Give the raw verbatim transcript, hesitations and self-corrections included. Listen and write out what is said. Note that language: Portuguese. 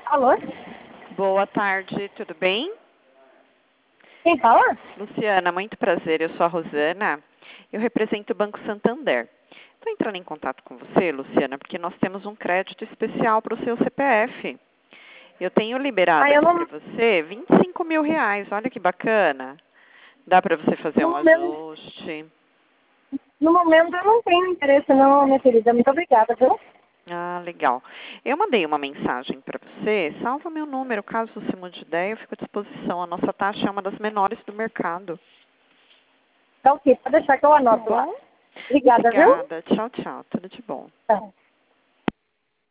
Alô? Boa tarde, tudo bem? Quem fala? Luciana, muito prazer. Eu sou a Rosana. Eu represento o Banco Santander. Estou entrando em contato com você, Luciana, porque nós temos um crédito especial para o seu C P F. Eu tenho liberado Ah, eu aqui não. para você vinte e cinco mil reais. Olha que bacana. Dá para você fazer No um momento, ajuste. no momento eu não tenho interesse, não, minha querida. Muito obrigada, viu? Ah, legal. Eu mandei uma mensagem para você. Salva meu número, caso você mude de ideia, eu fico à disposição. A nossa taxa é uma das menores do mercado. Tá ok, pode deixar que eu Tá anoto lá. bom? Obrigada, viu? Obrigada. Tchau, tchau. Tudo de bom. Tá.